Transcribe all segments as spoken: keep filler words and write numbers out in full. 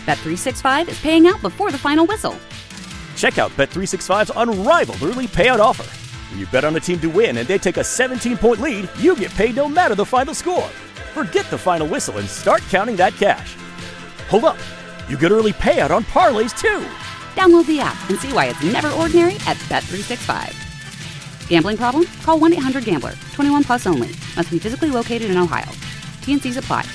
Bet three sixty-five is paying out before the final whistle. Check out Bet three sixty-five's unrivaled early payout offer. When you bet on a team to win and they take a seventeen-point lead, you get paid no matter the final score. Forget the final whistle and start counting that cash. Hold up. You get early payout on parlays, too. Download the app and see why it's never ordinary at Bet three sixty-five. Gambling problem? Call one eight hundred gambler. twenty-one plus only. Must be physically located in Ohio. T N Cs apply.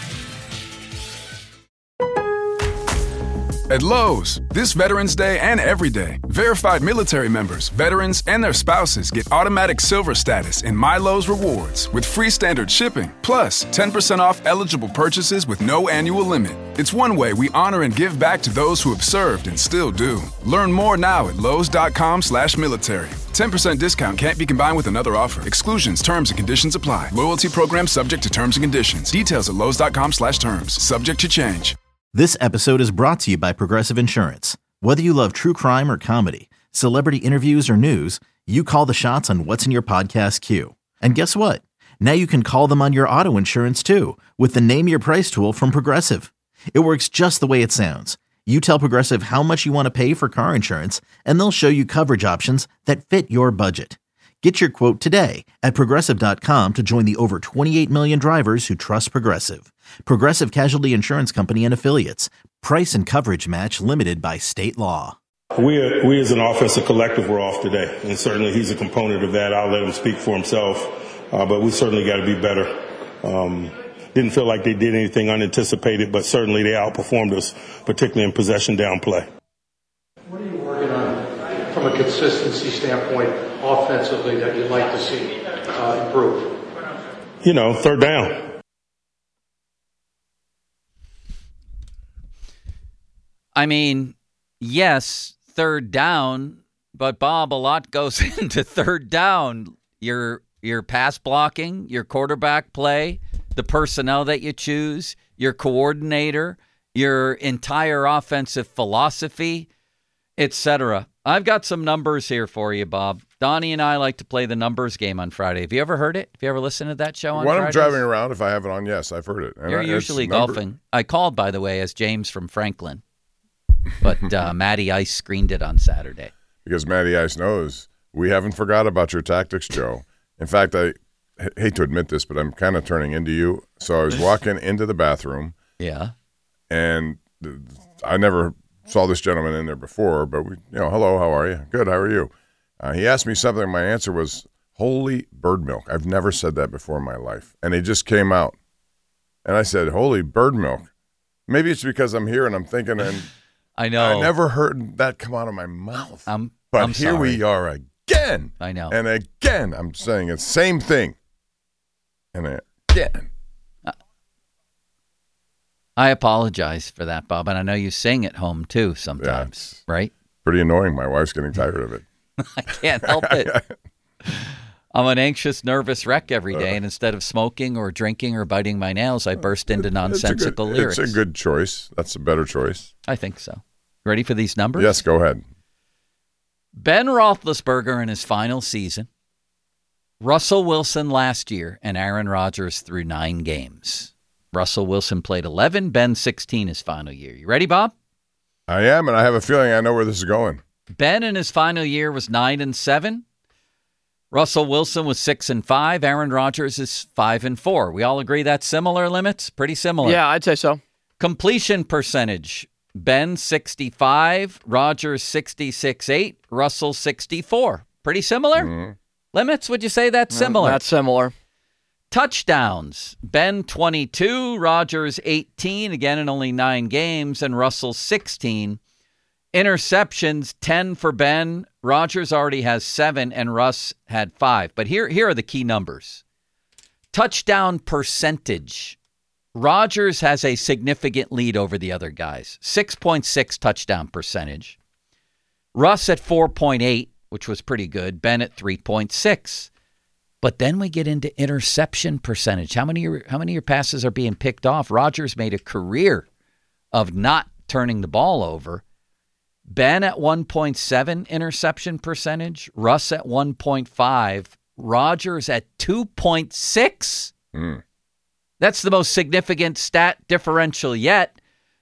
At Lowe's, this Veterans Day and every day, verified military members, veterans, and their spouses get automatic silver status in My Lowe's Rewards with free standard shipping, plus ten percent off eligible purchases with no annual limit. It's one way we honor and give back to those who have served and still do. Learn more now at lowes.com slash military. ten percent discount can't be combined with another offer. Exclusions, terms, and conditions apply. Loyalty program subject to terms and conditions. Details at lowes.com slash terms. Subject to change. This episode is brought to you by Progressive Insurance. Whether you love true crime or comedy, celebrity interviews or news, you call the shots on what's in your podcast queue. And guess what? Now you can call them on your auto insurance too with the Name Your Price tool from Progressive. It works just the way it sounds. You tell Progressive how much you want to pay for car insurance, and they'll show you coverage options that fit your budget. Get your quote today at Progressive dot com to join the over twenty-eight million drivers who trust Progressive. Progressive Casualty Insurance Company and Affiliates. Price and coverage match limited by state law. We, are, we as an offensive collective, we're off today, and certainly he's a component of that. I'll let him speak for himself, uh, but we certainly got to be better. Um, didn't feel like they did anything unanticipated, but certainly they outperformed us, particularly in possession down play. What are you working on from a consistency standpoint offensively that you'd like to see uh, improve? You know, third down. I mean, yes, third down, but Bob, a lot goes into third down. Your your pass blocking, your quarterback play, the personnel that you choose, your coordinator, your entire offensive philosophy, et cetera. I've got some numbers here for you, Bob. Donnie and I like to play the numbers game on Friday. Have you ever heard it? Have you ever listened to that show on When Fridays? I'm driving around, if I have it on, yes, I've heard it. And You're I, usually number- golfing. I called, by the way, as James from Franklin. But uh, Matty Ice screened it on Saturday. Because Matty Ice knows we haven't forgot about your tactics, Joe. In fact, I h- hate to admit this, but I'm kind of turning into you. So I was walking into the bathroom. Yeah. And th- I never saw this gentleman in there before, but we, you know, hello, how are you? Good, how are you? Uh, he asked me something. My answer was, holy bird milk. I've never said that before in my life. And it just came out. And I said, holy bird milk. Maybe it's because I'm here and I'm thinking, and I know. I never heard that come out of my mouth. I'm, but I'm here sorry. we are again. I know. And again, I'm saying the same thing. And again. I apologize for that, Bob. And I know you sing at home, too, sometimes, yeah, right? Pretty annoying. My wife's getting tired of it. I can't help it. I'm an anxious, nervous wreck every day, and instead of smoking or drinking or biting my nails, I burst into nonsensical it's a good, lyrics. It's a good choice. That's a better choice. I think so. Ready for these numbers? Yes, go ahead. Ben Roethlisberger in his final season, Russell Wilson last year, and Aaron Rodgers through nine games. Russell Wilson played eleven, Ben sixteen his final year. You ready, Bob? I am, and I have a feeling I know where this is going. Ben in his final year was nine and seven. Russell Wilson was six and five. Aaron Rodgers is five and four. We all agree that's similar limits? Pretty similar. Yeah, I'd say so. Completion percentage. Ben sixty-five, Rodgers sixty-six eight, Russell sixty-four. Pretty similar? Mm-hmm. Limits, would you say that's similar? That's similar. Touchdowns. Ben twenty-two, Rodgers eighteen, again in only nine games, and Russell sixteen. Interceptions, ten for Ben. Rodgers already has seven, and Russ had five. But here, here are the key numbers. Touchdown percentage. Rodgers has a significant lead over the other guys. six point six touchdown percentage. Russ at four point eight, which was pretty good. Ben at three point six. But then we get into interception percentage. How many, how many of your passes are being picked off? Rodgers made a career of not turning the ball over. Ben at one point seven interception percentage. Russ at one point five. Rodgers at two point six. Mm. That's the most significant stat differential yet.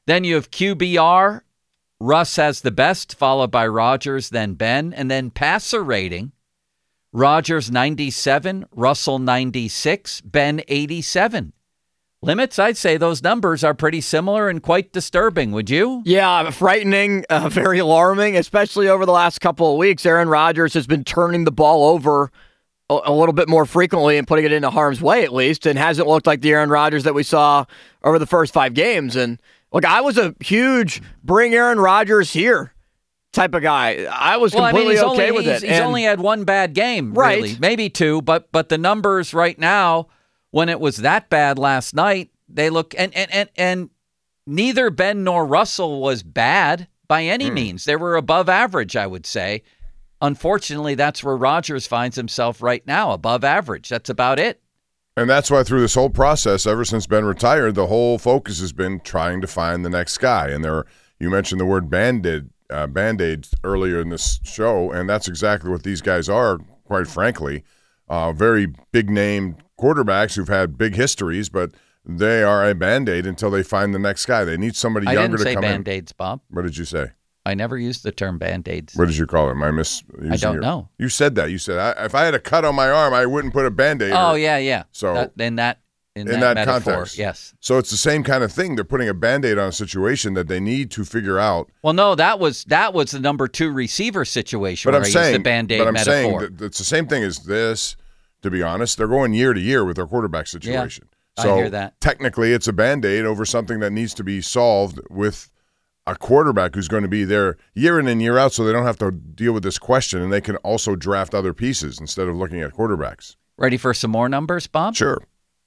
Then you have Q B R. Russ has the best, followed by Rodgers, then Ben. And then passer rating, Rodgers ninety-seven, Russell ninety-six, Ben eighty-seven. Limits, I'd say those numbers are pretty similar and quite disturbing. Would you? Yeah, frightening, uh, very alarming, especially over the last couple of weeks. Aaron Rodgers has been turning the ball over a, a little bit more frequently and putting it into harm's way, at least, and hasn't looked like the Aaron Rodgers that we saw over the first five games. And look, I was a huge bring Aaron Rodgers here type of guy. I was well, completely I mean, okay only, with he's, it. He's and, only had one bad game, right. really. Maybe two, but but the numbers right now, when it was that bad last night, they look, and and and, and neither Ben nor Russell was bad by any mm. means. They were above average, I would say. Unfortunately, that's where Rodgers finds himself right now, above average. That's about it. And that's why through this whole process, ever since Ben retired, the whole focus has been trying to find the next guy. And there, you mentioned the word Band-Aid, uh, Band-Aids earlier in this show, and that's exactly what these guys are, quite frankly. Uh, very big-name quarterbacks who've had big histories, but they are a Band-Aid until they find the next guy. They need somebody I younger didn't to say come Band-Aids, in. Bob. What did you say? I never used the term Band-Aids. What did you call it? Am I mis- I don't your, know. You said that. You said, I, if I had a cut on my arm, I wouldn't put a Band-Aid. Oh, or, yeah, yeah. So that, in that in, in that, that metaphor, context. Yes. So it's the same kind of thing. They're putting a Band-Aid on a situation that they need to figure out. Well, no, that was that was the number two receiver situation But where I'm I saying, used the Band-Aid but I'm metaphor. saying that it's the same thing as this, to be honest. They're going year to year with their quarterback situation. Yeah, so I hear that. Technically, it's a Band-Aid over something that needs to be solved with a quarterback who's going to be there year in and year out, so they don't have to deal with this question, and they can also draft other pieces instead of looking at quarterbacks. Ready for some more numbers, Bob? Sure.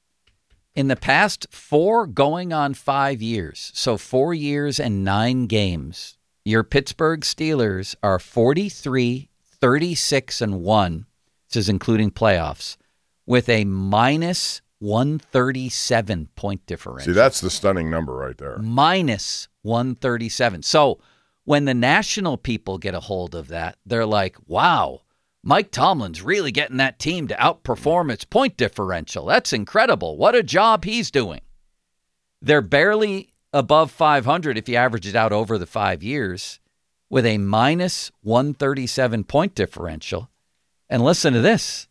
In the past four going on five years, so four years and nine games, your Pittsburgh Steelers are forty-three, thirty-six, and one. This is including playoffs, with a minus one thirty-seven point differential. See, that's the stunning number right there. Minus one thirty-seven. So when the national people get a hold of that, they're like, wow, Mike Tomlin's really getting that team to outperform its point differential. That's incredible. What a job he's doing. They're barely above five hundred if you average it out over the five years with a minus one thirty-seven point differential. And listen to this.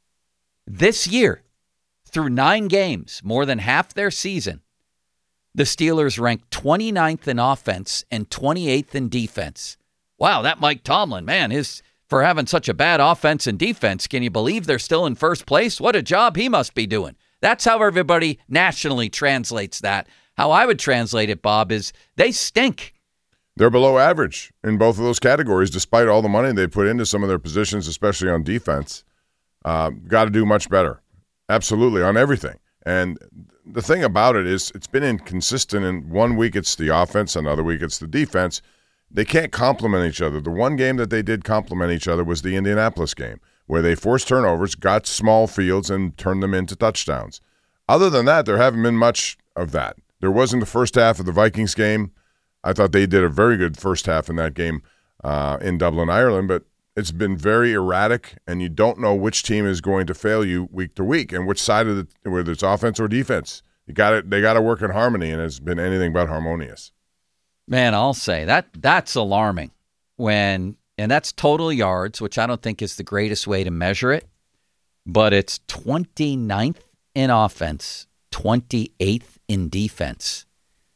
This year, through nine games, more than half their season, the Steelers ranked twenty-ninth in offense and twenty-eighth in defense. Wow, that Mike Tomlin, man, his for having such a bad offense and defense, can you believe they're still in first place? What a job he must be doing. That's how everybody nationally translates that. How I would translate it, Bob, is they stink. They're below average in both of those categories, despite all the money they put into some of their positions, especially on defense. Uh, got to do much better. Absolutely, on everything. And the thing about it is it's been inconsistent. In one week it's the offense, another week it's the defense. They can't complement each other. The one game that they did complement each other was the Indianapolis game, where they forced turnovers, got small fields, and turned them into touchdowns. Other than that, there haven't been much of that. There wasn't the first half of the Vikings game. I thought they did a very good first half in that game uh, in Dublin, Ireland, but it's been very erratic, and you don't know which team is going to fail you week to week and which side of the, whether it's offense or defense. You got it. They got to work in harmony, and it's been anything but harmonious. Man, I'll say that that's alarming when, and that's total yards, which I don't think is the greatest way to measure it, but it's twenty-ninth in offense, twenty-eighth in defense.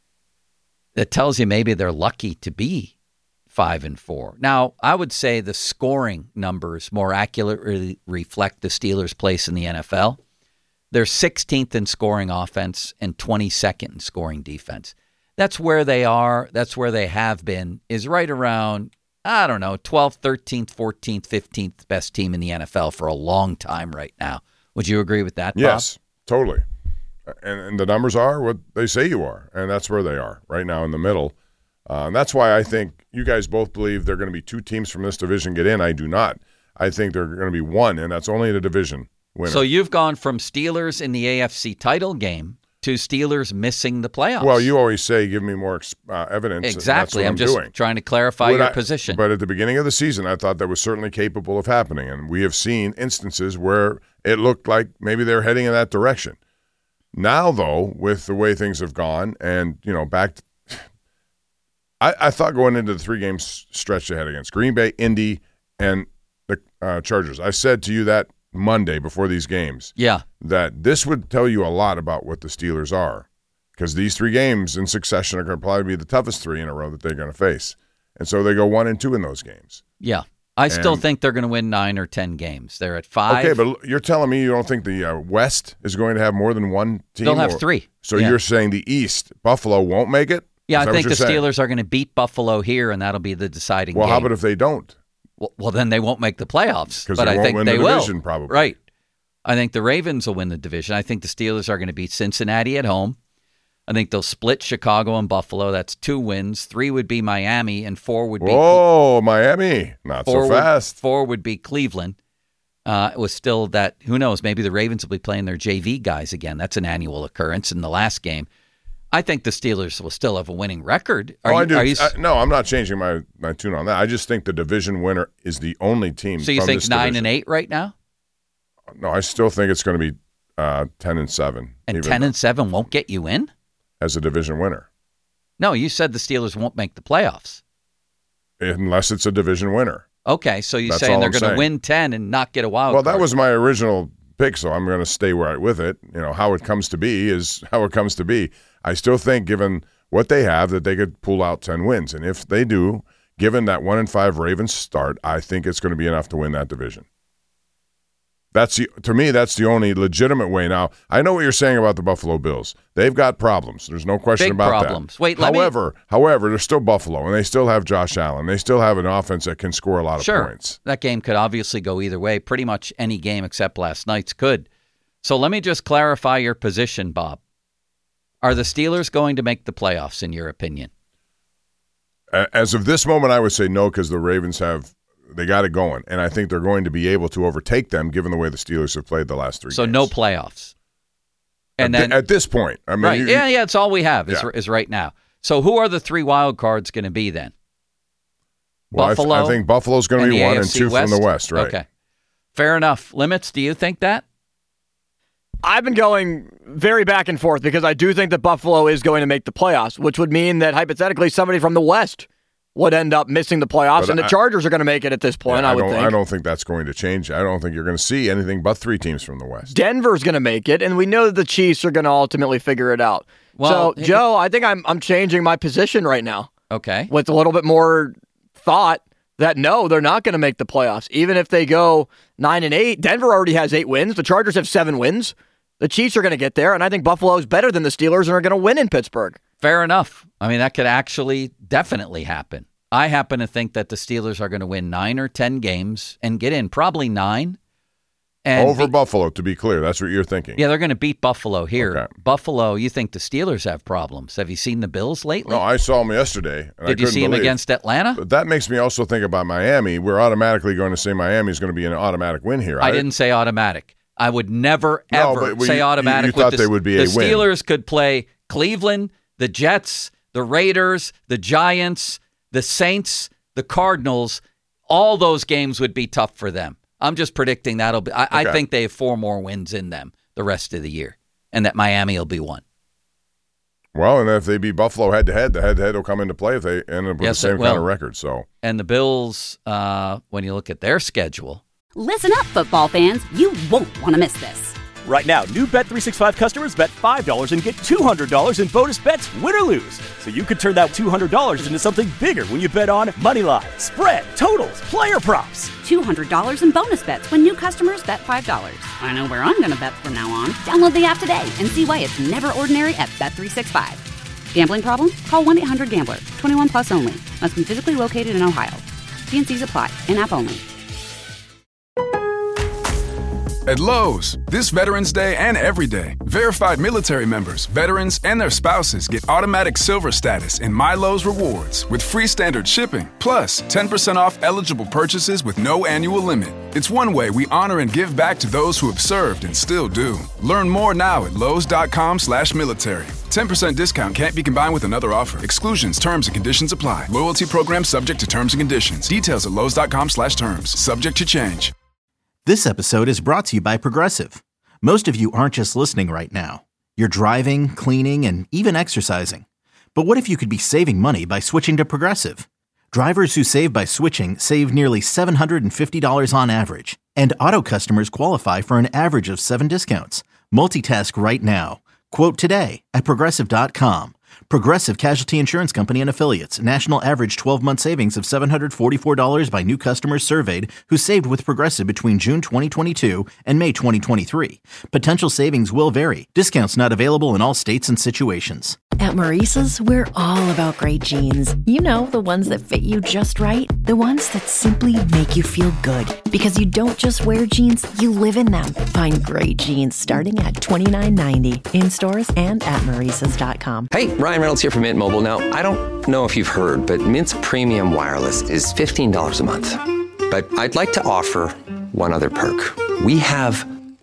That tells you maybe they're lucky to be five and four. Now, I would say the scoring numbers more accurately reflect the Steelers' place in the N F L. They're sixteenth in scoring offense and twenty-second in scoring defense. That's where they are. That's where they have been, is right around, I don't know, twelfth, thirteenth, fourteenth, fifteenth best team in the N F L for a long time right now. Would you agree with that, Bob? Yes, totally. And, and the numbers are what they say you are, and that's where they are right now in the middle. Uh, and that's why I think you guys both believe there are going to be two teams from this division get in. I do not. I think they're going to be one, and that's only the division winner. So you've gone from Steelers in the A F C title game to Steelers missing the playoffs. Well, you always say, give me more uh, evidence. Exactly. I'm, I'm just doing. trying to clarify Would your I, position. But at the beginning of the season, I thought that was certainly capable of happening, and we have seen instances where it looked like maybe they're heading in that direction. Now, though, with the way things have gone, and, you know, back to, I, I thought going into the three games stretch they had against Green Bay, Indy, and the uh, Chargers. I said to you that Monday before these games, yeah, that this would tell you a lot about what the Steelers are, because these three games in succession are going to probably be the toughest three in a row that they're going to face, and so they go one and two in those games. Yeah, I and, still think they're going to win nine or ten games. They're at five. Okay, but you're telling me you don't think the uh, West is going to have more than one team? They'll have or, three. So yeah. you're saying the East, Buffalo won't make it? Yeah, I think the saying? Steelers are going to beat Buffalo here, and that'll be the deciding well, game. Well, how about if they don't? Well, well, then they won't make the playoffs. Because but they I won't think win they the division, will. probably. Right. I think the Ravens will win the division. I think the Steelers are going to beat Cincinnati at home. I think they'll split Chicago and Buffalo. That's two wins. Three would be Miami, and four would be Oh, Miami. Not four so would, fast. Four would be Cleveland. Uh, it was still that, who knows, maybe the Ravens will be playing their J V guys again. That's an annual occurrence in the last game. I think the Steelers will still have a winning record. Are oh, you, I do. Are you, I, no, I'm not changing my, my tune on that. I just think the division winner is the only team. So you from think this nine division. and eight right now? No, I still think it's going to be uh, ten and seven. And ten and seven won't get you in as a division winner. No, you said the Steelers won't make the playoffs unless it's a division winner. Okay, so you're That's saying all they're I'm going to saying. win ten and not get a wild Well, card. that was my original pick, so I'm going to stay where I, with it. You know, how it comes to be is how it comes to be. I still think, given what they have, that they could pull out ten wins, and if they do, given that one and five Ravens start, I think it's going to be enough to win that division. That's the, to me, that's the only legitimate way. Now, I know what you're saying about the Buffalo Bills. They've got problems. There's no question Big about problems. that. Wait, let me- however, however, they're still Buffalo, and they still have Josh Allen. They still have an offense that can score a lot of Sure. points. That game could obviously go either way. Pretty much any game except last night's could. So let me just clarify your position, Bob. Are the Steelers going to make the playoffs, in your opinion? A- As of this moment, I would say no, because the Ravens have they got it going, and I think they're going to be able to overtake them, given the way the Steelers have played the last three. So games. no playoffs. And at, then th- at this point, I mean, right, you- yeah, yeah, it's all we have is, Yeah. is right now. So who are the three wild cards going to be then? well, I th- Buffalo. I, think Buffalo's going to and be the one A F and C two West? from the West, right? Okay, fair enough. Limits? Do you think that? I've been going very back and forth because I do think that Buffalo is going to make the playoffs, which would mean that hypothetically somebody from the West would end up missing the playoffs, But and the I- Chargers are going to make it at this point, Yeah, I would don't, think. I don't think that's going to change. I don't think you're going to see anything but three teams from the West. Denver's going to make it, and we know that the Chiefs are going to ultimately figure it out. Well, so, Joe, I think I'm I'm changing my position right now Okay. with a little bit more thought that no, they're not going to make the playoffs. Even if they go nine and eight, Denver already has eight wins. The Chargers have seven wins. The Chiefs are going to get there, and I think Buffalo is better than the Steelers and are going to win in Pittsburgh. Fair enough. I mean, that could actually definitely happen. I happen to think that the Steelers are going to win nine or ten games and get in, probably nine. And Over be- Buffalo, to be clear. That's what you're thinking. Yeah, they're going to beat Buffalo here. Okay. Buffalo, you think the Steelers have problems. Have you seen the Bills lately? No, I saw them yesterday. And I Did you couldn't see them believe. against Atlanta? But that makes me also think about Miami. We're automatically going to say Miami is going to be an automatic win here. I didn't say automatic. I would never, No, ever but you- say you- automatic. you with thought the, they would be the a win. Steelers could play Cleveland, the Jets, the Raiders, the Giants, the Saints, the Cardinals. All those games would be tough for them. I'm just predicting that'll be. I, I Okay. think they have four more wins in them the rest of the year, and that Miami will be one. Well, and if they beat Buffalo head to head, the head to head will come into play if they end up with Yes, the it same kind will. of record. So And the Bills, uh, when you look at their schedule, Listen up, football fans. You won't want to miss this. Right now, new Bet three sixty-five customers bet five dollars and get two hundred dollars in bonus bets, win or lose. So you could turn that two hundred dollars into something bigger when you bet on money line, spread, totals, player props. two hundred dollars in bonus bets when new customers bet five dollars. I know where I'm going to bet from now on. Download the app today and see why it's never ordinary at Bet three sixty-five. Gambling problem? Call one eight hundred gambler. twenty-one plus only. Must be physically located in Ohio. T N Cs apply. In-app only. At Lowe's, this Veterans Day and every day, verified military members, veterans, and their spouses get automatic silver status in My Lowe's Rewards with free standard shipping, plus ten percent off eligible purchases with no annual limit. It's one way we honor and give back to those who have served and still do. Learn more now at lowes.com slash military. ten percent discount can't be combined with another offer. Exclusions, terms, and conditions apply. Loyalty program subject to terms and conditions. Details at lowes.com slash terms. Subject to change. This episode is brought to you by Progressive. Most of you aren't just listening right now. You're driving, cleaning, and even exercising. But what if you could be saving money by switching to Progressive? Drivers who save by switching save nearly seven hundred fifty dollars on average, and auto customers qualify for an average of seven discounts. Multitask right now. Quote today at Progressive dot com. Progressive Casualty Insurance Company and Affiliates. National average twelve-month savings of seven hundred forty-four dollars by new customers surveyed who saved with Progressive between June twenty twenty-two and May twenty twenty-three. Potential savings will vary. Discounts not available in all states and situations. At Maurice's, we're all about great jeans. You know, the ones that fit you just right. The ones that simply make you feel good. Because you don't just wear jeans, you live in them. Find great jeans starting at twenty-nine ninety in stores and at Maurice's dot com. Hey, Ryan Reynolds here from Mint Mobile. Now, I don't know if you've heard, but Mint's premium wireless is fifteen dollars a month. But I'd like to offer one other perk. We have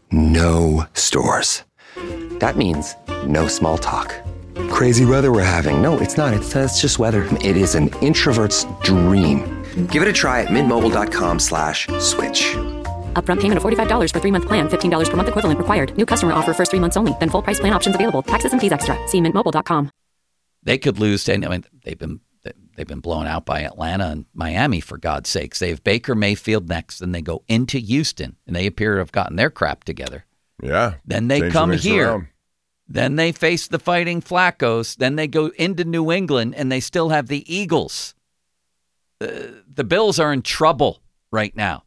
no stores. That means no small talk. Crazy weather we're having. No, it's not. It's, uh, it's just weather. It is an introvert's dream. Give it a try at mintmobile.com slash switch. Upfront payment of forty-five dollars for three-month plan, fifteen dollars per month equivalent required. New customer offer first three months only. Then full price plan options available. Taxes and fees extra. See mint mobile dot com. They could lose to, I mean, they've been they've been blown out by Atlanta and Miami, for God's sakes. They have Baker Mayfield next, then they go into Houston, and they appear to have gotten their crap together. Yeah. Then they come here. Around. Then they face the Fighting Flaccos. Then they go into New England, and they still have the Eagles. Uh, the Bills are in trouble right now.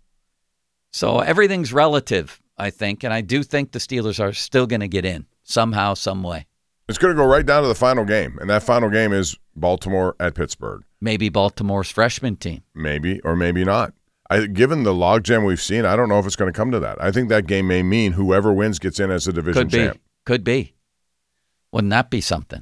So everything's relative, I think, and I do think the Steelers are still going to get in somehow, some way. It's going to go right down to the final game, and that final game is Baltimore at Pittsburgh. Maybe Baltimore's freshman team. Maybe, or maybe not. I, given the logjam we've seen, I don't know if it's going to come to that. I think that game may mean whoever wins gets in as a division Could be. champ. Could be. Wouldn't that be something?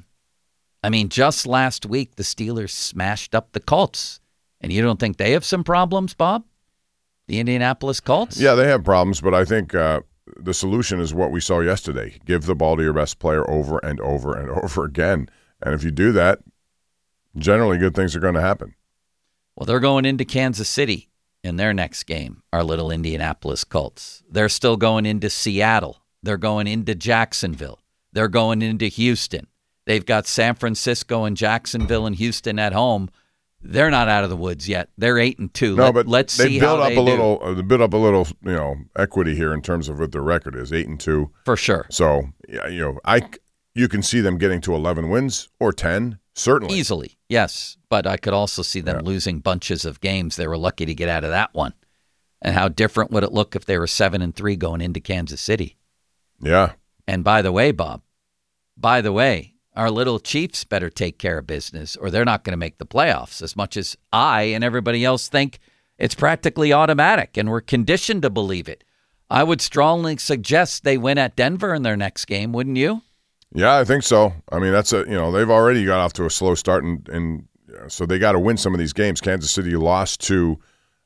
I mean, just last week, the Steelers smashed up the Colts. And you don't think they have some problems, Bob? The Indianapolis Colts? Yeah, they have problems, but I think uh, the solution is what we saw yesterday. Give the ball to your best player over and over and over again. And if you do that, generally good things are going to happen. Well, they're going into Kansas City in their next game, our little Indianapolis Colts. They're still going into Seattle. They're going into Jacksonville. They're going into Houston. They've got San Francisco and Jacksonville and Houston at home. They're not out of the woods yet. They're eight and two. No, Let, but let's they see built how up they a do. little. Uh, they built up a little, you know, equity here in terms of what their record is, eight and two for sure. So, yeah, you know, I you can see them getting to eleven wins or ten, certainly easily. Yes, but I could also see them yeah. losing bunches of games. They were lucky to get out of that one. And how different would it look if they were seven and three going into Kansas City? Yeah. And by the way, Bob, by the way, our little Chiefs better take care of business or they're not going to make the playoffs, as much as I and everybody else think it's practically automatic and we're conditioned to believe it. I would strongly suggest they win at Denver in their next game, wouldn't you? Yeah, I think so. I mean, that's a, you know, they've already got off to a slow start, and, and so they got to win some of these games. Kansas City lost to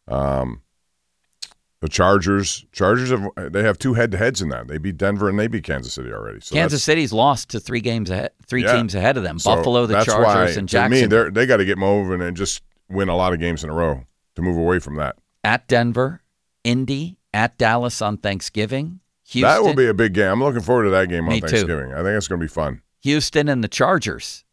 um, the Chargers. Chargers have they have two head-to-heads in that. They beat Denver and they beat Kansas City already. So Kansas City's lost to three games ahead, three yeah. teams ahead of them. So Buffalo, the that's Chargers, why, and to Jacksonville. me, they got to get moving and just win a lot of games in a row to move away from that. At Denver, Indy, at Dallas on Thanksgiving. Houston. That will be a big game. I'm looking forward to that game on Me too. Thanksgiving. I think it's going to be fun. Houston and the Chargers.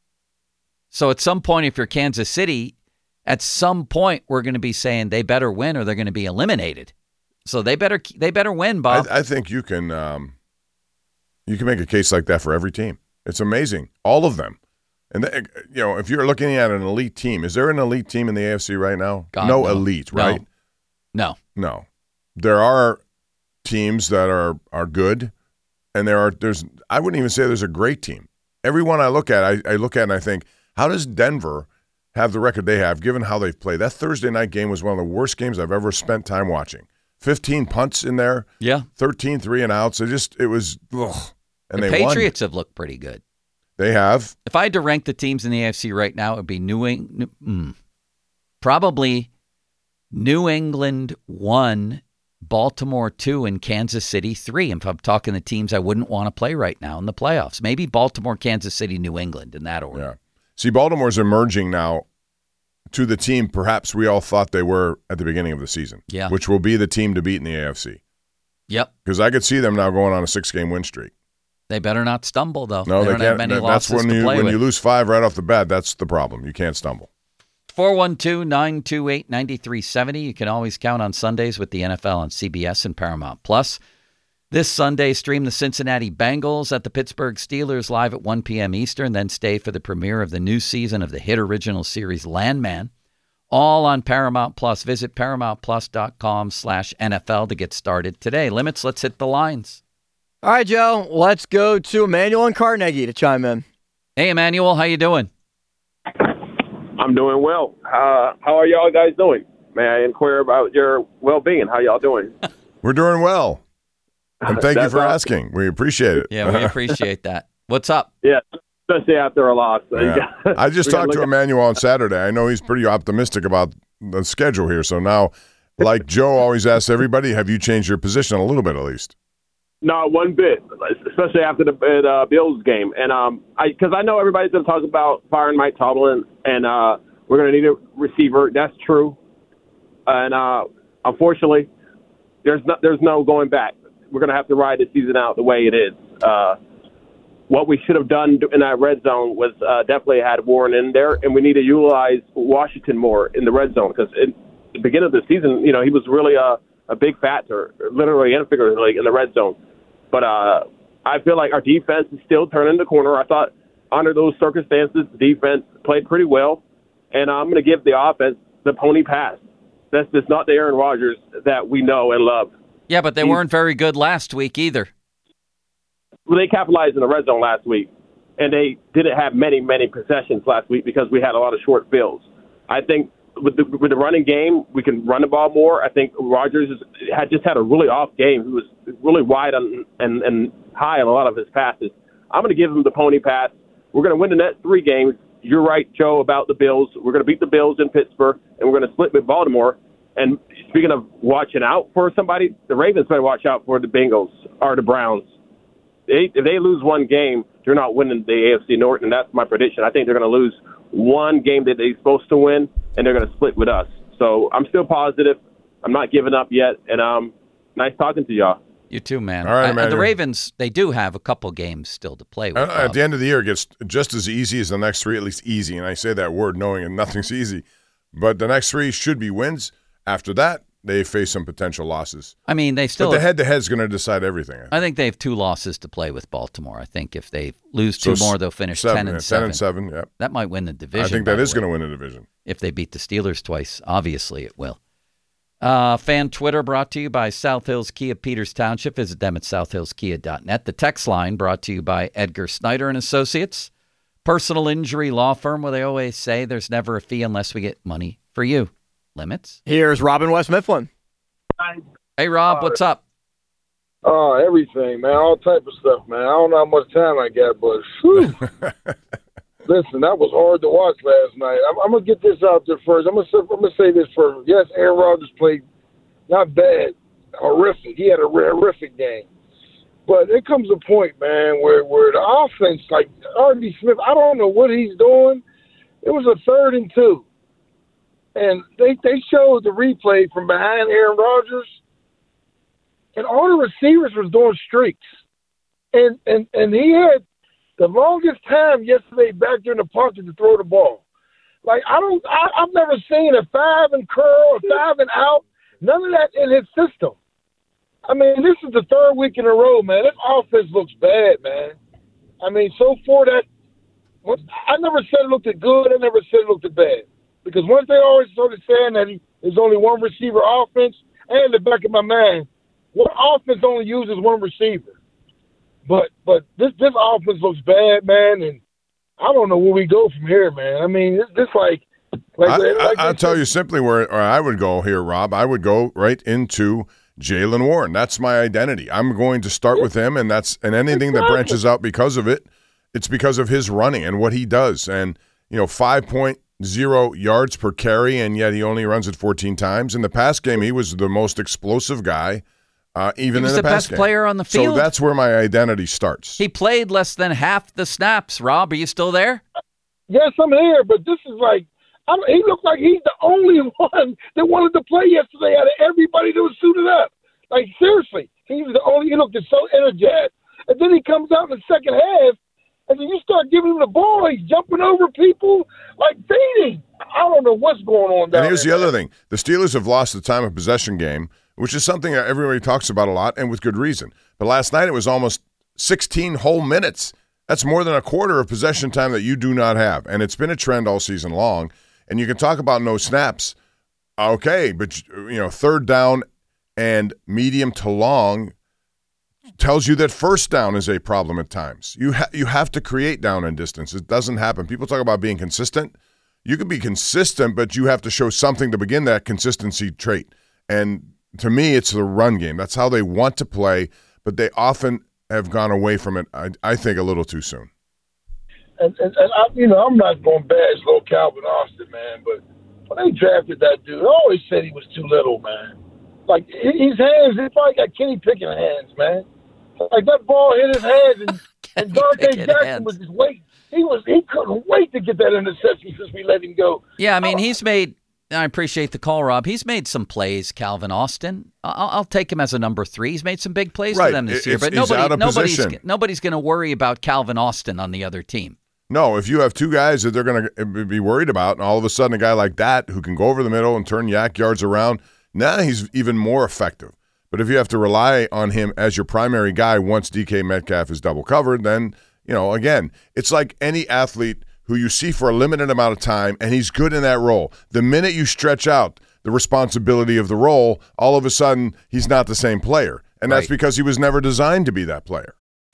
So at some point, if you're Kansas City, at some point we're going to be saying they better win or they're going to be eliminated. So they better they better win, Bob. I, I think you can um, you can make a case like that for every team. It's amazing, all of them. And they, you know, if you're looking at an elite team, is there an elite team in the A F C right now? God, no, no elite, right? No. no, no. There are teams that are are good, and there are there's I wouldn't even say there's a great team. Everyone I look at, I, I look at and I think, how does Denver have the record they have, given how they've played? That Thursday night game was one of the worst games I've ever spent time watching. fifteen punts in there, yeah, thirteen three and outs. It just it was, ugh. And the they Patriots won. have looked pretty good. They have. If I had to rank the teams in the A F C right now, it would be New England, mm, probably New England one, Baltimore two, and Kansas City three. If I'm talking the teams I wouldn't want to play right now in the playoffs, maybe Baltimore, Kansas City, New England in that order. Yeah. See, Baltimore's emerging now to the team perhaps we all thought they were at the beginning of the season. Yeah. Which will be the team to beat in the A F C. Yep. Because I could see them now going on a six-game win streak. They better not stumble, though. No, they, they don't can't. have many That's losses when to you play when with. you lose five right off the bat. That's the problem. You can't stumble. four one two, nine two eight, nine three seven zero. You can always count on Sundays with the N F L on C B S and Paramount Plus. This Sunday, stream the Cincinnati Bengals at the Pittsburgh Steelers live at one p.m. Eastern, then stay for the premiere of the new season of the hit original series Landman. All on Paramount Plus. Visit ParamountPlus.com slash NFL to get started today. Limits, let's hit the lines. All right, Joe, let's go to Emmanuel and Carnegie to chime in. Hey, Emmanuel, how you doing? I'm doing well. Uh, how are y'all guys doing? May I inquire about your well-being? How y'all doing? We're doing well. And thank you That's for awesome. asking. We appreciate it. Yeah, we appreciate that. What's up? Yeah, especially after a loss. Yeah. I just We gotta talked to look at- Emmanuel on Saturday. I know he's pretty optimistic about the schedule here. So now, like Joe always asks everybody, have you changed your position a little bit at least? No, one bit, especially after the uh, Bills game. And um, I because I know everybody's going to talk about firing Mike Tomlin, and uh, we're going to need a receiver. That's true. And uh, unfortunately, there's no, there's no going back. We're going to have to ride the season out the way it is. Uh, what we should have done in that red zone was uh, definitely had Warren in there, and we need to utilize Washington more in the red zone because at the beginning of the season, you know, he was really a, a big factor, literally and figuratively, in the red zone. But uh, I feel like our defense is still turning the corner. I thought under those circumstances, the defense played pretty well, and I'm going to give the offense the pony pass. That's just not the Aaron Rodgers that we know and love. Yeah, but they He's- weren't very good last week either. Well, they capitalized in the red zone last week, and they didn't have many, many possessions last week because we had a lot of short fields. I think with the, with the running game, we can run the ball more. I think Rodgers is, had just had a really off game. He was really wide on, and, and high on a lot of his passes. I'm going to give him the pony pass. We're going to win the next three games. You're right, Joe, about the Bills. We're going to beat the Bills in Pittsburgh, and we're going to split with Baltimore. And speaking of watching out for somebody, the Ravens better watch out for the Bengals or the Browns. They, if they lose one game, they're not winning the A F C North, and that's my prediction. I think they're going to lose one game that they're supposed to win, and they're going to split with us. So I'm still positive. I'm not giving up yet, and um, nice talking to y'all. You too, man. All right, Uh, the Emmanuel. Ravens, they do have a couple games still to play with. Uh, Bob. At the end of the year, it gets just as easy as the next three, at least easy. And I say that word knowing that nothing's easy. But the next three should be wins. After that, they face some potential losses. I mean, they still. But the head-to-head is going to decide everything. I think they have two losses to play with Baltimore. I think if they lose two So more, they'll finish seven, ten and yeah, seven. ten and seven, yeah. That might win the division. I think by that the is way. going to win a division. If they beat the Steelers twice, obviously it will. Uh, fan Twitter brought to you by South Hills Kia Peters Township. Visit them at south hills kia dot net. The text line brought to you by Edgar Snyder and Associates, personal injury law firm where they always say there's never a fee unless we get money for you. Limits. Here's Robin West Mifflin. Hey, Rob, what's up? Oh, everything, man. All type of stuff, man. I don't know how much time I got, but whew. Listen, that was hard to watch last night. I'm, I'm going to get this out there first. I'm going to I'm gonna say this first. Yes, Aaron Rodgers played not bad, horrific. He had a horrific game. But there comes a point, man, where, where the offense, like R D Smith, I don't know what he's doing. It was a third and two. And they, they showed the replay from behind Aaron Rodgers, and all the receivers was doing streaks. And and, and he had the longest time yesterday back there in the pocket to throw the ball. Like, I don't, I, I've never seen a five and curl, a five and out, none of that in his system. I mean, this is the third week in a row, man. This offense looks bad, man. I mean, so far that, I never said it looked good, I never said it looked bad. Because one thing I always started saying that he, there's only one receiver offense, and in the back of my mind, what offense only uses one receiver? But but this this offense looks bad, man, and I don't know where we go from here, man. I mean, this, this like, like, I, like I, I'll tell you simply where, where I would go here, Rob. I would go right into Jaylen Warren. That's my identity. I'm going to start with him, and that's and anything that branches out because of it, it's because of his running and what he does. And you know, five point zero yards per carry, and yet he only runs it fourteen times. In the pass game, he was the most explosive guy. Uh, even He was in the, the pass best game. player on the field. So that's where my identity starts. He played less than half the snaps. Rob, are you still there? Yes, I'm here, but this is like, I don't, he looked like he's the only one that wanted to play yesterday out of everybody that was suited up. Like, seriously, he was the only, he looked so energized. And then he comes out in the second half, and then you start giving him the ball. He's jumping over people like feeding. I don't know what's going on down And here's there, the other man. thing. The Steelers have lost the time of possession game, which is something that everybody talks about a lot and with good reason. But last night it was almost sixteen whole minutes. That's more than a quarter of possession time that you do not have. And it's been a trend all season long. And you can talk about no snaps. Okay, but, you know, third down and medium to long tells you that first down is a problem at times. You ha- you have to create down and distance. It doesn't happen. People talk about being consistent. You can be consistent, but you have to show something to begin that consistency trait. And to me, it's the run game. That's how they want to play, but they often have gone away from it, I, I think, a little too soon. And, and, and I, you know, I'm not going to bash little Calvin Austin, man, but when they drafted that dude, I always said he was too little, man. Like, his hands, he probably got Kenny Pickett hands, man. Like, that ball hit his hands, and, and Dante Jackson hands. was just waiting. He was he couldn't wait to get that interception since we let him go. Yeah, I mean, he's made – I appreciate the call, Rob. He's made some plays, Calvin Austin. I'll, I'll take him as a number three. He's made some big plays Right. for them this It's- year. But he's nobody, out of nobody's position. nobody's going to worry about Calvin Austin on the other team. No, if you have two guys that they're going to be worried about, and all of a sudden a guy like that who can go over the middle and turn yak yards around, now he's even more effective. But if you have to rely on him as your primary guy once D K Metcalf is double covered, then, you know, again, it's like any athlete who you see for a limited amount of time, and he's good in that role. The minute you stretch out the responsibility of the role, all of a sudden he's not the same player. And that's Right. because he was never designed to be that player.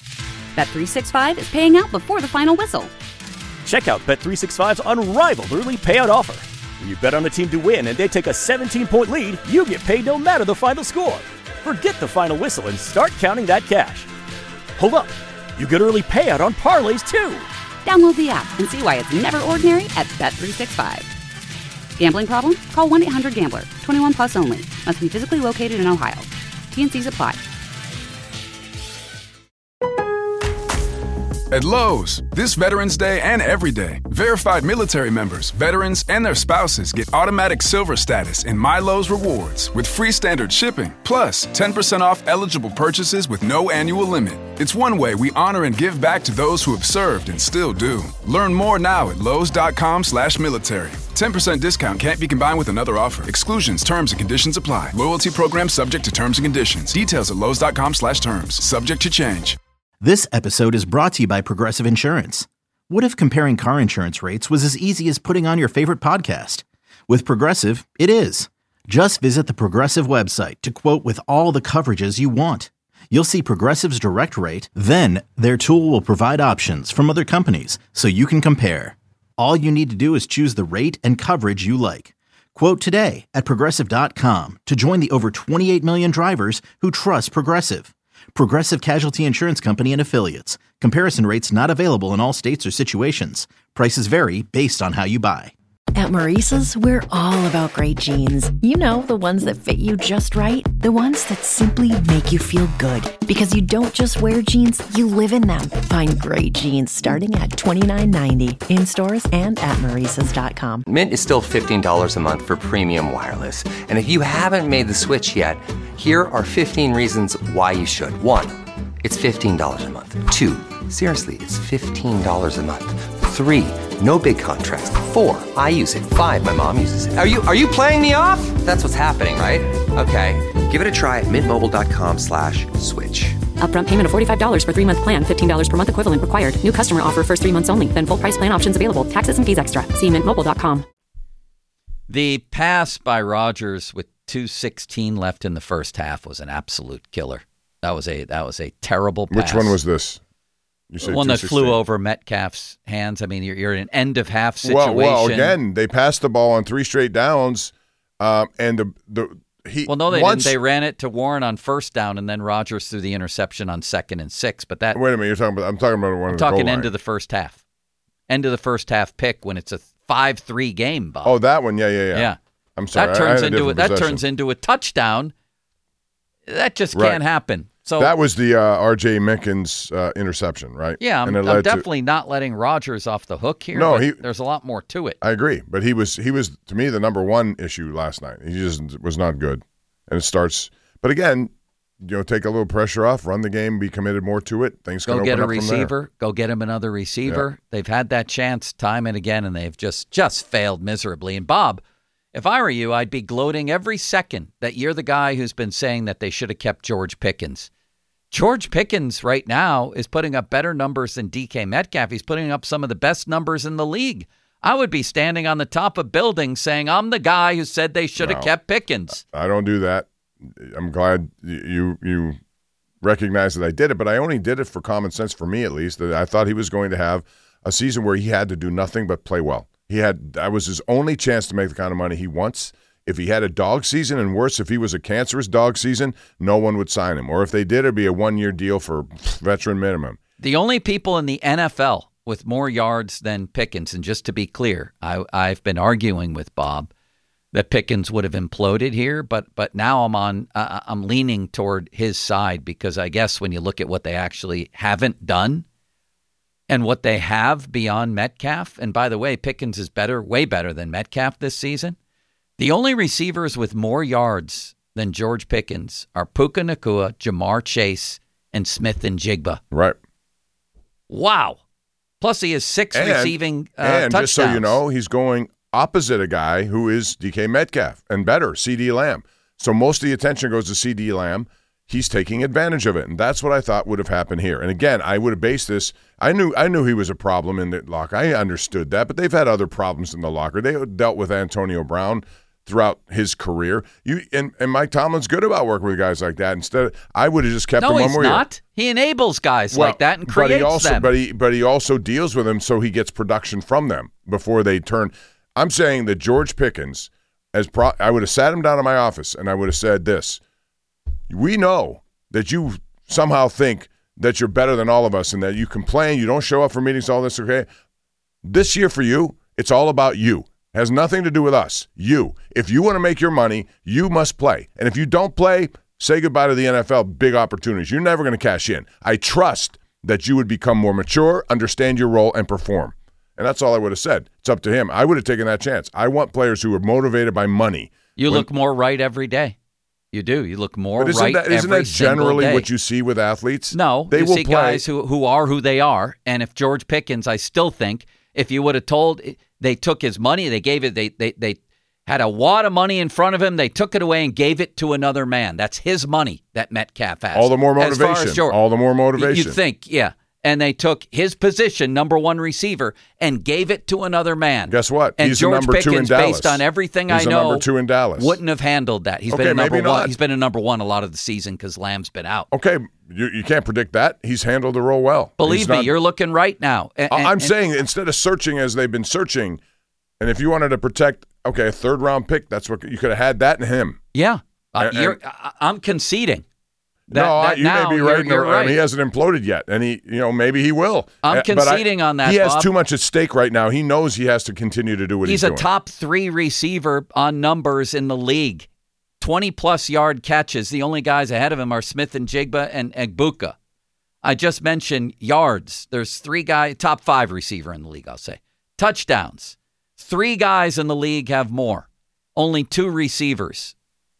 Bet three sixty-five is paying out before the final whistle. Check out Bet three sixty-five's unrivaled early payout offer. When you bet on a team to win and they take a seventeen-point lead, you get paid no matter the final score. Forget the final whistle and start counting that cash. Hold up. You get early payout on parlays, too. Download the app and see why it's never ordinary at Bet three sixty-five. Gambling problem? Call one eight hundred gambler. twenty-one plus only. Must be physically located in Ohio. T N Cs apply. At Lowe's, this Veterans Day and every day, verified military members, veterans, and their spouses get automatic silver status in My Lowe's Rewards with free standard shipping, plus ten percent off eligible purchases with no annual limit. It's one way we honor and give back to those who have served and still do. Learn more now at lowes.com slash military. ten percent discount can't be combined with another offer. Exclusions, terms, and conditions apply. Loyalty program subject to terms and conditions. Details at lowes.com slash terms. Subject to change. This episode is brought to you by Progressive Insurance. What if comparing car insurance rates was as easy as putting on your favorite podcast? With Progressive, it is. Just visit the Progressive website to quote with all the coverages you want. You'll see Progressive's direct rate, then their tool will provide options from other companies so you can compare. All you need to do is choose the rate and coverage you like. Quote today at Progressive dot com to join the over twenty-eight million drivers who trust Progressive. Progressive Casualty Insurance Company and Affiliates. Comparison rates not available in all states or situations. Prices vary based on how you buy. At Maurice's, we're all about great jeans. You know, the ones that fit you just right. The ones that simply make you feel good. Because you don't just wear jeans, you live in them. Find great jeans starting at twenty-nine ninety in stores and at maurices dot com. Mint is still fifteen dollars a month for premium wireless. And if you haven't made the switch yet, here are fifteen reasons why you should. One, it's fifteen dollars a month. Two, seriously, it's fifteen dollars a month. Three, no big contracts. Four, I use it. Five, my mom uses it. Are you are you playing me off? That's what's happening, right? Okay, give it a try at mintmobile.com slash switch. Upfront payment of forty-five dollars for three-month plan, fifteen dollars per month equivalent required. New customer offer first three months only. Then full price plan options available. Taxes and fees extra. See mint mobile dot com. The pass by Rodgers with two sixteen left in the first half was an absolute killer. That was a that was a terrible pass. Which one was this? You The one that flew over Metcalf's hands. I mean, you're, you're in an end-of-half situation. Well, well, again, they passed the ball on three straight downs, um, and the the he. Well, no, they once, didn't. They ran it to Warren on first down, and then Rodgers threw the interception on second and six. But that. Wait a minute, you're talking about. I'm talking about one. I'm of the talking goal end line. of the first half. End of the first half pick when it's a five three game, Bob. Oh, that one. Yeah, yeah, yeah. Yeah. I'm sorry. That I- I turns had a into a, different that possession. turns into a touchdown. That just Right. can't happen. So that was the uh, R J Mickens uh, interception, right? Yeah, I'm, and it I'm led to- definitely not letting Rodgers off the hook here. No, but he- there's a lot more to it. I agree, but he was he was to me the number one issue last night. He just was not good, and it starts. But again, you know, take a little pressure off, run the game, be committed more to it. Things can go open get a up from there. receiver. Go get him another receiver. Yeah. They've had that chance time and again, and they've just just failed miserably. And Bob, if I were you, I'd be gloating every second that you're the guy who's been saying that they should have kept George Pickens. George Pickens right now is putting up better numbers than D K Metcalf. He's putting up some of the best numbers in the league. I would be standing on the top of buildings saying, I'm the guy who said they should have no, kept Pickens. I don't do that. I'm glad you you recognize that I did it, but I only did it for common sense, for me at least, that I thought he was going to have a season where he had to do nothing but play well. He had that was his only chance to make the kind of money he wants. If he had a dog season, and worse, if he was a cancerous dog season, no one would sign him. Or if they did, it'd be a one-year deal for veteran minimum. The only people in the N F L with more yards than Pickens, and just to be clear, I, I've been arguing with Bob that Pickens would have imploded here, but but now I'm on uh, I'm leaning toward his side, because I guess when you look at what they actually haven't done and what they have beyond Metcalf, and by the way, Pickens is better, way better than Metcalf this season. The only receivers with more yards than George Pickens are Puka Nacua, Jamar Chase, and Smith and Jigba. Right. Wow. Plus, he has six and, receiving uh, and touchdowns. Just so you know, he's going opposite a guy who is D K Metcalf and better, C D Lamb. So most of the attention goes to C D Lamb. He's taking advantage of it, and that's what I thought would have happened here. And again, I would have based this. I knew I knew he was a problem in the locker. I understood that, but they've had other problems in the locker. They dealt with Antonio Brown throughout his career. You and, and Mike Tomlin's good about working with guys like that. Instead, I would have just kept no, him one he's more not. year. He enables guys well, like that and creates but he also, them. But he, but he also deals with them so he gets production from them before they turn. I'm saying that George Pickens, as pro, I would have sat him down in my office and I would have said this: we know that you somehow think that you're better than all of us and that you complain, you don't show up for meetings, all this, okay? This year for you, it's all about you. It has nothing to do with us. You. If you want to make your money, you must play. And if you don't play, say goodbye to the N F L, big opportunities. You're never going to cash in. I trust that you would become more mature, understand your role, and perform. And that's all I would have said. It's up to him. I would have taken that chance. I want players who are motivated by money. You when, look more right every day. You do. You look more but isn't right that, isn't every that generally day. what you see with athletes? No. They you will see play. guys who, who are who they are. And if George Pickens, I still think, if you would have told, they took his money, they gave it, they they they had a wad of money in front of him, they took it away and gave it to another man. That's his money that Metcalf has. All the more As far as motivation. George, All the more motivation. You'd think, yeah. And they took his position, number one receiver, and gave it to another man. Guess what? And He's George the number Pickens, two in Dallas. based on everything He's I know, number two in Dallas. wouldn't have handled that. He's okay, been a number maybe one. not. He's been a number one a lot of the season because Lamb's been out. Okay, you, you can't predict that. He's handled the role well. Believe He's me, not, you're looking right now. And, and, I'm and, saying instead of searching as they've been searching, and if you wanted to protect, okay, a third round pick, that's what you could have had that in him. Yeah, uh, and, you're, I, I'm conceding. That, no, that you now, may be right. You're, you're I mean, right. he hasn't imploded yet, and he, you know, maybe he will. I'm Uh, but conceding I, on that, He has Bob. too much at stake right now. He knows he has to continue to do what he's, he's a doing. top three receiver on numbers in the league. twenty-plus yard catches. The only guys ahead of him are Smith and Jigba and Egbuka. I just mentioned yards. There's three guys, top five receiver in the league, I'll say. Touchdowns. Three guys in the league have more. Only two receivers.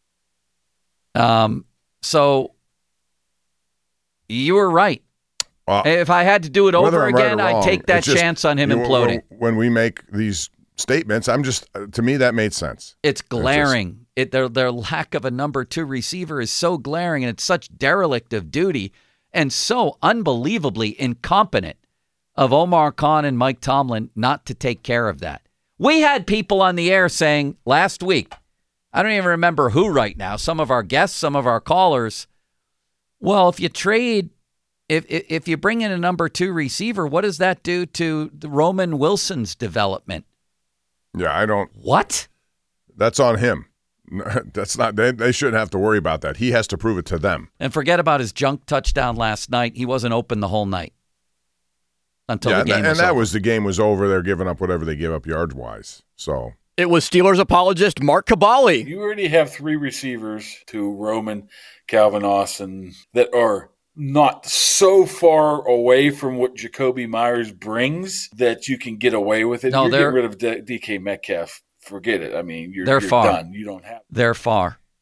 Um. So you were right. Uh, if I had to do it over Whether I'm again, right or wrong, I'd take that it's just, chance on him you know, imploding. When, when we make these statements, I'm just uh, to me that made sense. It's glaring. It their their lack of a number two receiver is so glaring, and it's such derelict of duty and so unbelievably incompetent of Omar Khan and Mike Tomlin not to take care of that. We had people on the air saying last week, I don't even remember who right now, some of our guests, some of our callers, well, if you trade, if if, if you bring in a number two receiver, what does that do to the Roman Wilson's development? Yeah, I don't. What? That's on him. That's not. They, they shouldn't have to worry about that. He has to prove it to them. And forget about his junk touchdown last night. He wasn't open the whole night until yeah, the game and, was and that over. was the game was over. They're giving up whatever they give up yards wise. So it was Steelers apologist Mark Cabali. You already have three receivers to Roman, Calvin Austin that are not so far away from what Jacoby Myers brings that you can get away with it. No, you're they're- getting rid of D- DK Metcalf. Forget it. I mean, you're, They're you're far. done. You don't have. They're far.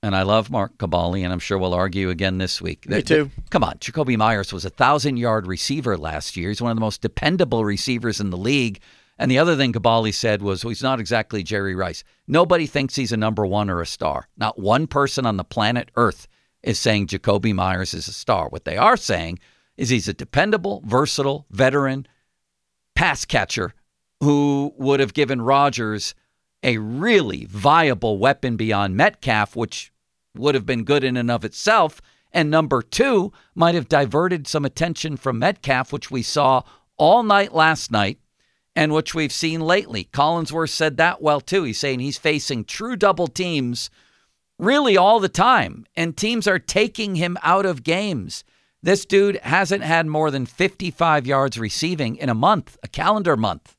and I love Mark Kaboly, and I'm sure we'll argue again this week. Me too. Come on, Jacoby Myers was a thousand-yard receiver last year. He's one of the most dependable receivers in the league. And the other thing Kaboly said was, well, he's not exactly Jerry Rice. Nobody thinks he's a number one or a star. Not one person on the planet Earth is saying Jacoby Myers is a star. What they are saying is he's a dependable, versatile, veteran pass catcher who would have given Rodgers a really viable weapon beyond Metcalf, which would have been good in and of itself. And number two, might have diverted some attention from Metcalf, which we saw all night last night and which we've seen lately. Collinsworth said that well, too. He's saying he's facing true double teams really all the time, and teams are taking him out of games. This dude hasn't had more than fifty-five yards receiving in a month, a calendar month.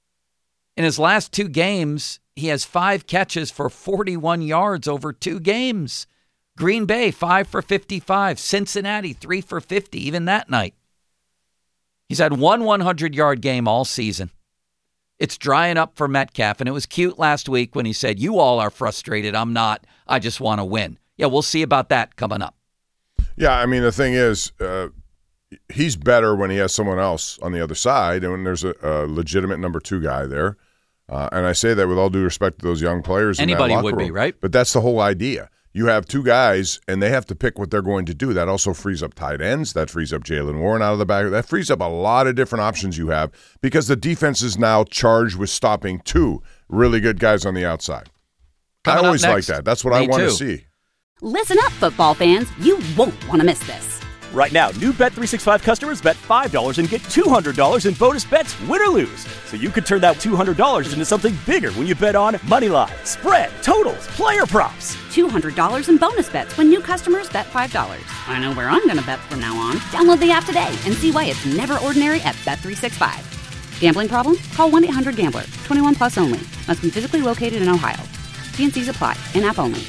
In his last two games, he has five catches for forty-one yards over two games. Green Bay, five for fifty-five. Cincinnati, three for fifty, even that night. He's had one hundred-yard game all season. It's drying up for Metcalf, and it was cute last week when he said, you all are frustrated. I'm not. I just want to win. Yeah, we'll see about that coming up. Yeah, I mean, the thing is, uh, he's better when he has someone else on the other side and when there's a, a legitimate number two guy there. Uh, and I say that with all due respect to those young players. Anybody in that would locker be, room. right? But that's the whole idea. You have two guys, and they have to pick what they're going to do. That also frees up tight ends. That frees up Jaylen Warren out of the back. That frees up a lot of different options you have because the defense is now charged with stopping two really good guys on the outside. Coming I always like next, that. That's what me I want too. to see. Listen up, football fans. You won't want to miss this. Right now, new Bet three sixty-five customers bet five dollars and get two hundred dollars in bonus bets, win or lose. So you could turn that two hundred dollars into something bigger when you bet on money line, spread, totals, player props. two hundred dollars in bonus bets when new customers bet five dollars. I know where I'm going to bet from now on. Download the app today and see why it's never ordinary at Bet three sixty-five. Gambling problem? Call one eight hundred gambler. twenty-one plus only. Must be physically located in Ohio. T and C's apply. In-app only.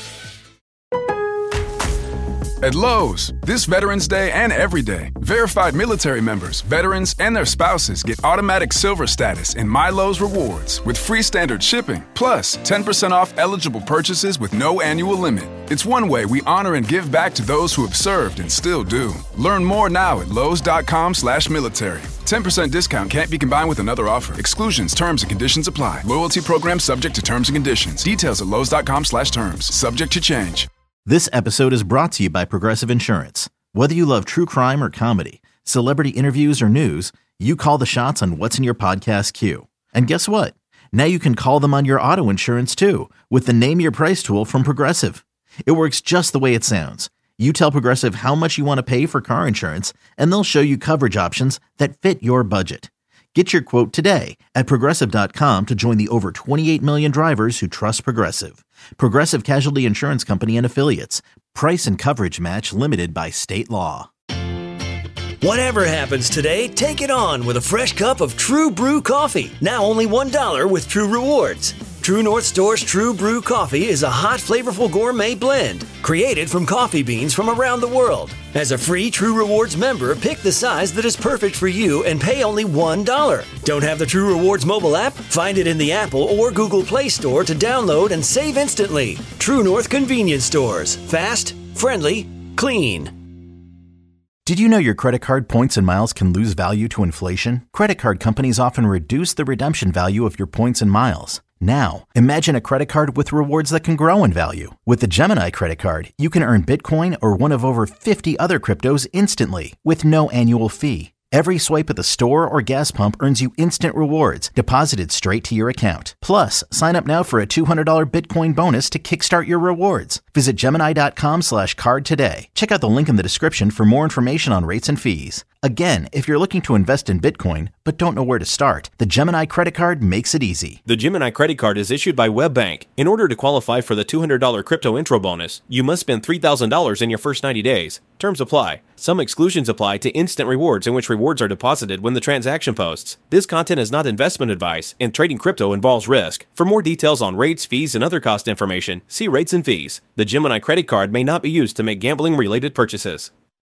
At Lowe's, this Veterans Day and every day, verified military members, veterans, and their spouses get automatic silver status in My Lowe's Rewards with free standard shipping, plus ten percent off eligible purchases with no annual limit. It's one way we honor and give back to those who have served and still do. Learn more now at lowes.com slash military. ten percent discount can't be combined with another offer. Exclusions, terms, and conditions apply. Loyalty program subject to terms and conditions. Details at lowes.com slash terms. Subject to change. This episode is brought to you by Progressive Insurance. Whether you love true crime or comedy, celebrity interviews or news, you call the shots on what's in your podcast queue. And guess what? Now you can call them on your auto insurance too with the Name Your Price tool from Progressive. It works just the way it sounds. You tell Progressive how much you want to pay for car insurance, and they'll show you coverage options that fit your budget. Get your quote today at Progressive dot com to join the over twenty-eight million drivers who trust Progressive. Progressive Casualty Insurance Company and Affiliates. Price and coverage match limited by state law. Whatever happens today, take it on with a fresh cup of True Brew coffee. Now only one dollar with True Rewards. True North Store's True Brew coffee is a hot, flavorful gourmet blend created from coffee beans from around the world. As a free True Rewards member, pick the size that is perfect for you and pay only one dollar. Don't have the True Rewards mobile app? Find it in the Apple or Google Play Store to download and save instantly. True North Convenience Stores. Fast, friendly, clean. Did you know your credit card points and miles can lose value to inflation? Credit card companies often reduce the redemption value of your points and miles. Now, imagine a credit card with rewards that can grow in value. With the Gemini credit card, you can earn Bitcoin or one of over fifty other cryptos instantly with no annual fee. Every swipe at the store or gas pump earns you instant rewards deposited straight to your account. Plus, sign up now for a two hundred dollars Bitcoin bonus to kickstart your rewards. Visit Gemini.com slash card today. Check out the link in the description for more information on rates and fees. Again, if you're looking to invest in Bitcoin but don't know where to start, the Gemini credit card makes it easy. The Gemini credit card is issued by WebBank. In order to qualify for the two hundred dollars crypto intro bonus, you must spend three thousand dollars in your first ninety days. Terms apply. Some exclusions apply to instant rewards in which rewards are deposited when the transaction posts. This content is not investment advice, and trading crypto involves risk. For more details on rates, fees, and other cost information, see rates and fees. The Gemini credit card may not be used to make gambling-related purchases.